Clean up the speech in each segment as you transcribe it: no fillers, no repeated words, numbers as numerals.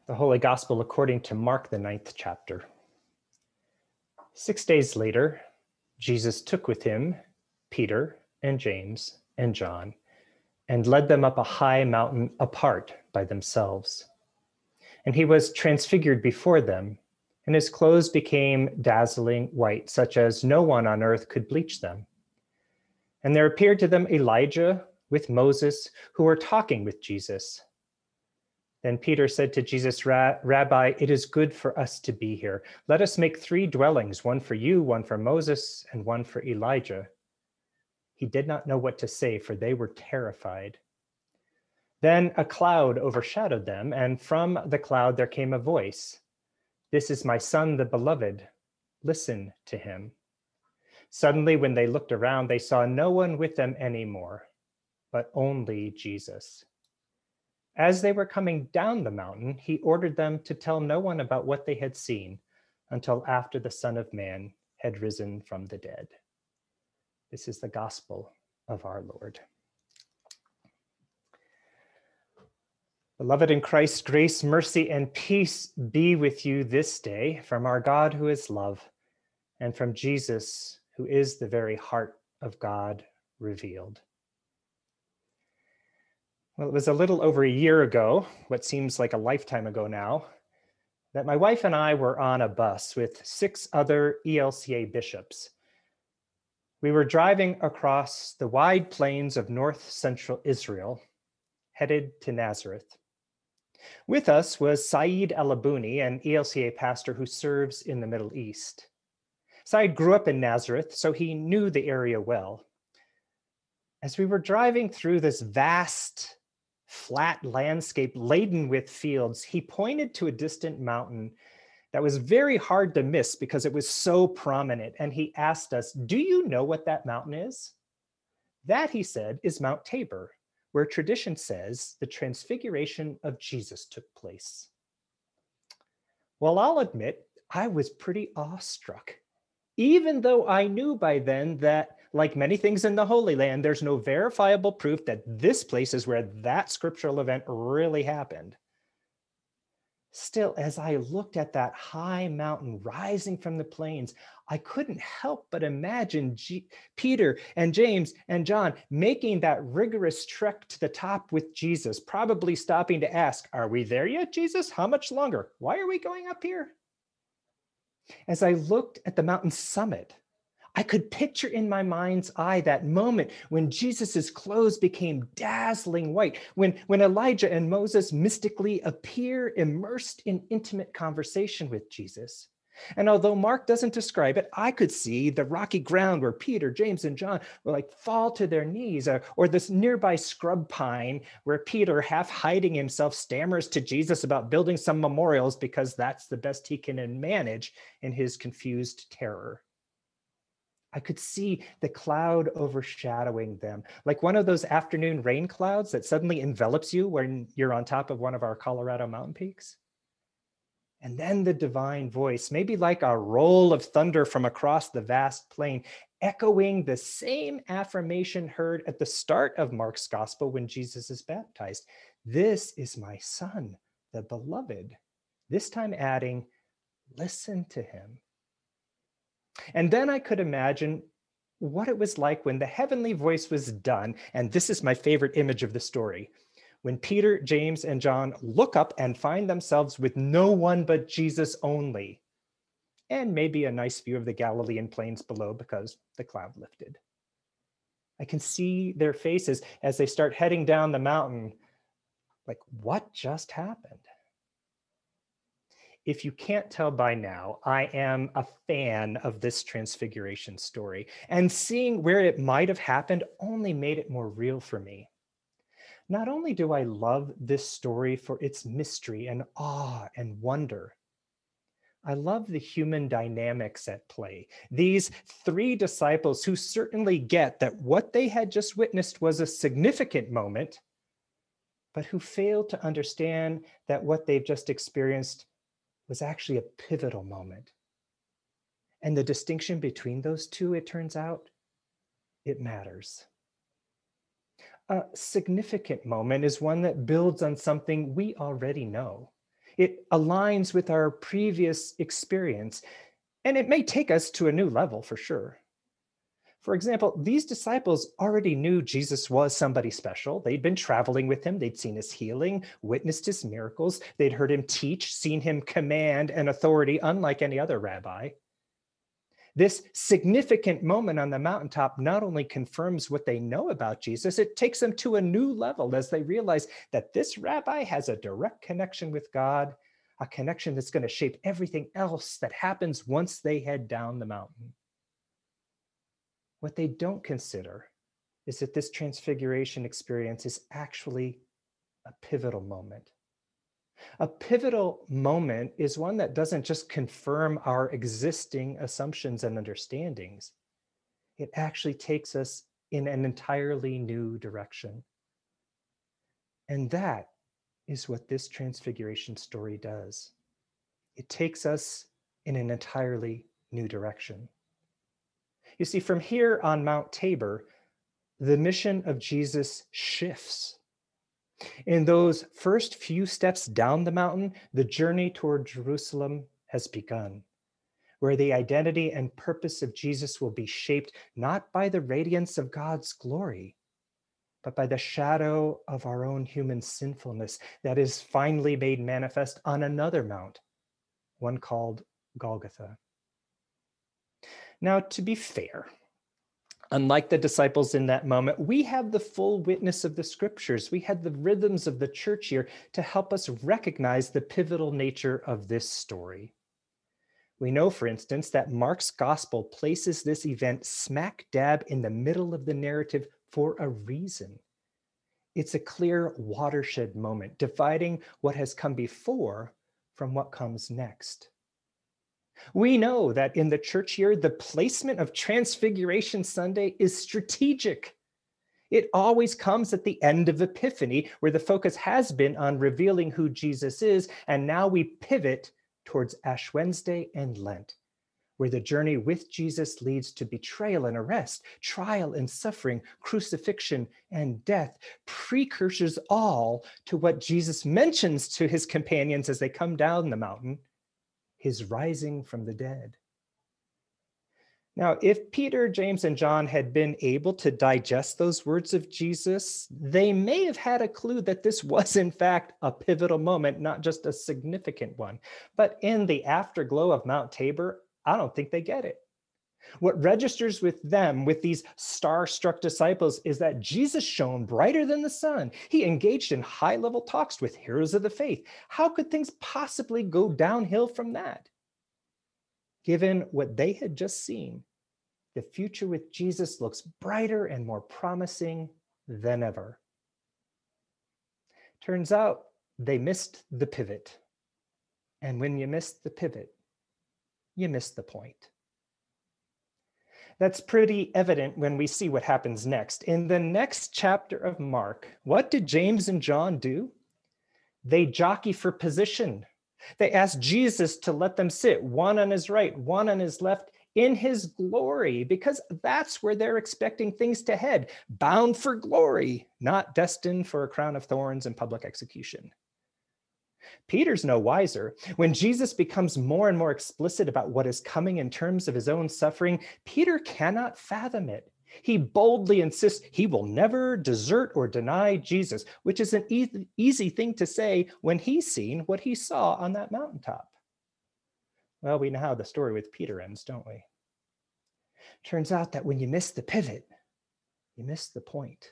The Holy Gospel according to Mark, the 9th chapter. 6 days later, Jesus took with him Peter and James and John and led them up a high mountain apart by themselves. And he was transfigured before them, and his clothes became dazzling white, such as no one on earth could bleach them. And there appeared to them Elijah with Moses, who were talking with Jesus. Then Peter said to Jesus, Rabbi, it is good for us to be here. Let us make 3 dwellings, one for you, one for Moses, and one for Elijah. He did not know what to say, for they were terrified. Then a cloud overshadowed them, and from the cloud there came a voice. This is my son, the beloved. Listen to him. Suddenly, when they looked around, they saw no one with them anymore, but only Jesus. As they were coming down the mountain, he ordered them to tell no one about what they had seen until after the Son of Man had risen from the dead. This is the gospel of our Lord. Beloved in Christ, grace, mercy, and peace be with you this day from our God who is love, and from Jesus, who is the very heart of God revealed. Well, it was a little over a year ago, what seems like a lifetime ago now, that my wife and I were on a bus with 6 other ELCA bishops. We were driving across the wide plains of north central Israel, headed to Nazareth. With us was Saeed El-Abouni, an ELCA pastor who serves in the Middle East. Saeed grew up in Nazareth, so he knew the area well. As we were driving through this vast, flat landscape laden with fields, he pointed to a distant mountain that was very hard to miss because it was so prominent. And he asked us, do you know what that mountain is? That, he said, is Mount Tabor, where tradition says the transfiguration of Jesus took place. Well, I'll admit, I was pretty awestruck, even though I knew by then that, like many things in the Holy Land, there's no verifiable proof that this place is where that scriptural event really happened. Still, as I looked at that high mountain rising from the plains, I couldn't help but imagine Peter and James and John making that rigorous trek to the top with Jesus, probably stopping to ask, are we there yet, Jesus? How much longer? Why are we going up here? As I looked at the mountain's summit, I could picture in my mind's eye that moment when Jesus's clothes became dazzling white, when Elijah and Moses mystically appear immersed in intimate conversation with Jesus. And although Mark doesn't describe it, I could see the rocky ground where Peter, James, and John will fall to their knees, or this nearby scrub pine where Peter, half hiding himself, stammers to Jesus about building some memorials because that's the best he can manage in his confused terror. I could see the cloud overshadowing them, like one of those afternoon rain clouds that suddenly envelops you when you're on top of one of our Colorado mountain peaks. And then the divine voice, maybe like a roll of thunder from across the vast plain, echoing the same affirmation heard at the start of Mark's gospel when Jesus is baptized. This is my son, the beloved. This time adding, listen to him. And then I could imagine what it was like when the heavenly voice was done. And this is my favorite image of the story. When Peter, James, and John look up and find themselves with no one but Jesus only, and maybe a nice view of the Galilean plains below because the cloud lifted. I can see their faces as they start heading down the mountain, like, what just happened? If you can't tell by now, I am a fan of this transfiguration story, and seeing where it might have happened only made it more real for me. Not only do I love this story for its mystery and awe and wonder, I love the human dynamics at play. These 3 disciples who certainly get that what they had just witnessed was a significant moment, but who fail to understand that what they've just experienced was actually a pivotal moment. And the distinction between those two, it turns out, it matters. A significant moment is one that builds on something we already know. It aligns with our previous experience, and it may take us to a new level for sure. For example, these disciples already knew Jesus was somebody special. They'd been traveling with him, they'd seen his healing, witnessed his miracles, they'd heard him teach, seen him command an authority unlike any other rabbi. This significant moment on the mountaintop not only confirms what they know about Jesus, it takes them to a new level as they realize that this rabbi has a direct connection with God, a connection that's going to shape everything else that happens once they head down the mountain. What they don't consider is that this transfiguration experience is actually a pivotal moment. A pivotal moment is one that doesn't just confirm our existing assumptions and understandings. It actually takes us in an entirely new direction. And that is what this transfiguration story does. It takes us in an entirely new direction. You see, from here on Mount Tabor, the mission of Jesus shifts. In those first few steps down the mountain, the journey toward Jerusalem has begun, where the identity and purpose of Jesus will be shaped not by the radiance of God's glory, but by the shadow of our own human sinfulness that is finally made manifest on another mount, one called Golgotha. Now, to be fair, unlike the disciples in that moment, we have the full witness of the scriptures. We had the rhythms of the church year to help us recognize the pivotal nature of this story. We know, for instance, that Mark's gospel places this event smack dab in the middle of the narrative for a reason. It's a clear watershed moment, dividing what has come before from what comes next. We know that in the church year, the placement of Transfiguration Sunday is strategic. It always comes at the end of Epiphany, where the focus has been on revealing who Jesus is, and now we pivot towards Ash Wednesday and Lent, where the journey with Jesus leads to betrayal and arrest, trial and suffering, crucifixion and death, precursors all to what Jesus mentions to his companions as they come down the mountain, his rising from the dead. Now, if Peter, James, and John had been able to digest those words of Jesus, they may have had a clue that this was, in fact, a pivotal moment, not just a significant one. But in the afterglow of Mount Tabor, I don't think they get it. What registers with them, with these star-struck disciples, is that Jesus shone brighter than the sun. He engaged in high-level talks with heroes of the faith. How could things possibly go downhill from that? Given what they had just seen, the future with Jesus looks brighter and more promising than ever. Turns out they missed the pivot. And when you miss the pivot, you miss the point. That's pretty evident when we see what happens next. In the next chapter of Mark, what did James and John do? They jockey for position. They ask Jesus to let them sit, one on his right, one on his left, in his glory, because that's where they're expecting things to head, bound for glory, not destined for a crown of thorns and public execution. Peter's no wiser. When Jesus becomes more and more explicit about what is coming in terms of his own suffering, Peter cannot fathom it. He boldly insists he will never desert or deny Jesus, which is an easy thing to say when he's seen what he saw on that mountaintop. Well, we know how the story with Peter ends, don't we? Turns out that when you miss the pivot, you miss the point.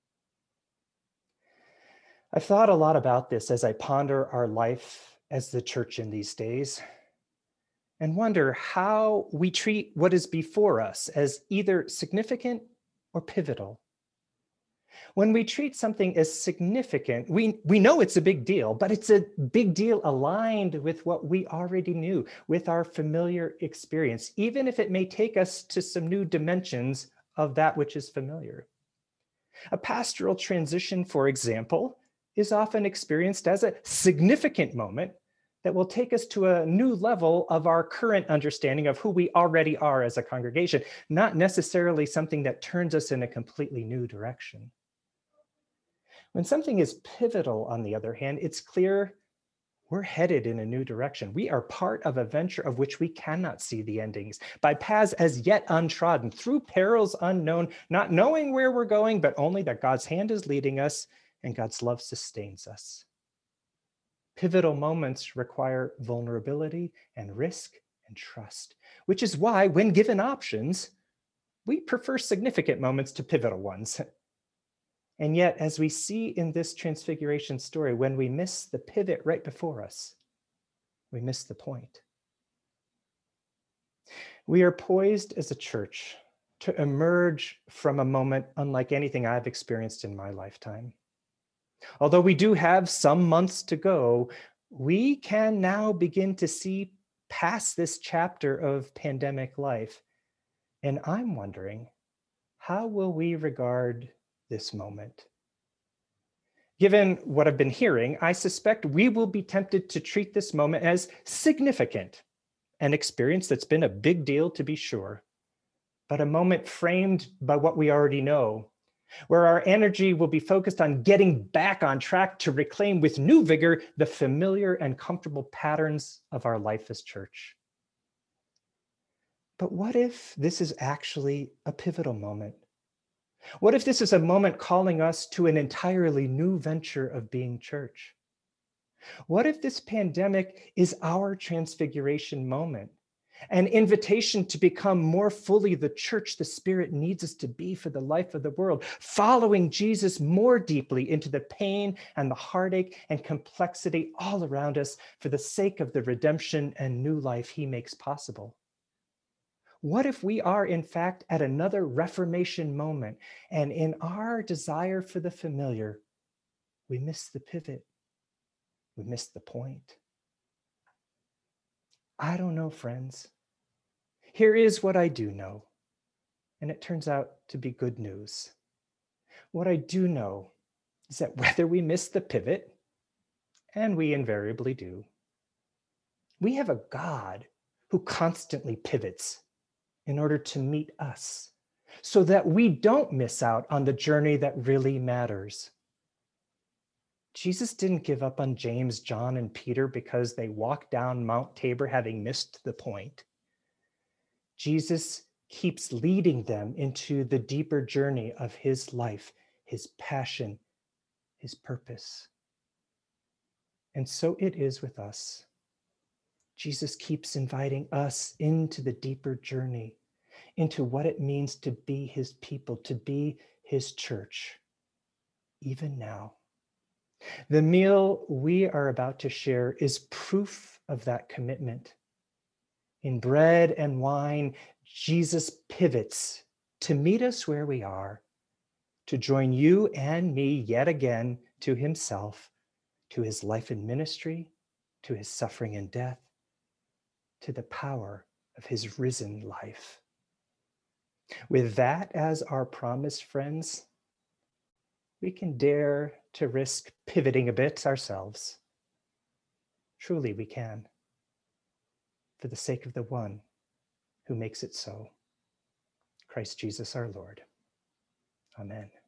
I've thought a lot about this as I ponder our life as the church in these days and wonder how we treat what is before us as either significant or pivotal. When we treat something as significant, we know it's a big deal, but it's a big deal aligned with what we already knew, with our familiar experience, even if it may take us to some new dimensions of that which is familiar. A pastoral transition, for example, is often experienced as a significant moment that will take us to a new level of our current understanding of who we already are as a congregation, not necessarily something that turns us in a completely new direction. When something is pivotal, on the other hand, it's clear We're headed in a new direction. We are part of a venture of which we cannot see the endings, by paths as yet untrodden, through perils unknown, not knowing where we're going, but only that God's hand is leading us and God's love sustains us. Pivotal moments require vulnerability and risk and trust, which is why, when given options, we prefer significant moments to pivotal ones. And yet, as we see in this transfiguration story, when we miss the pivot right before us, we miss the point. We are poised as a church to emerge from a moment unlike anything I've experienced in my lifetime. Although we do have some months to go, we can now begin to see past this chapter of pandemic life. And I'm wondering, how will we regard this moment? Given what I've been hearing, I suspect we will be tempted to treat this moment as significant, an experience that's been a big deal to be sure, but a moment framed by what we already know, where our energy will be focused on getting back on track to reclaim with new vigor the familiar and comfortable patterns of our life as church. But what if this is actually a pivotal moment? What if this is a moment calling us to an entirely new venture of being church? What if this pandemic is our transfiguration moment, an invitation to become more fully the church the Spirit needs us to be for the life of the world, following Jesus more deeply into the pain and the heartache and complexity all around us for the sake of the redemption and new life he makes possible? What if we are, in fact, at another Reformation moment, and in our desire for the familiar, we miss the pivot, we miss the point? I don't know, friends. Here is what I do know, and it turns out to be good news. What I do know is that whether we miss the pivot, and we invariably do, we have a God who constantly pivots in order to meet us, so that we don't miss out on the journey that really matters. Jesus didn't give up on James, John, and Peter because they walked down Mount Tabor having missed the point. Jesus keeps leading them into the deeper journey of his life, his passion, his purpose. And so it is with us. Jesus keeps inviting us into the deeper journey, into what it means to be his people, to be his church, even now. The meal we are about to share is proof of that commitment. In bread and wine, Jesus pivots to meet us where we are, to join you and me yet again to himself, to his life and ministry, to his suffering and death, to the power of his risen life. With that as our promise, friends, we can dare to risk pivoting a bit ourselves. Truly we can, for the sake of the one who makes it so, Christ Jesus our Lord. Amen.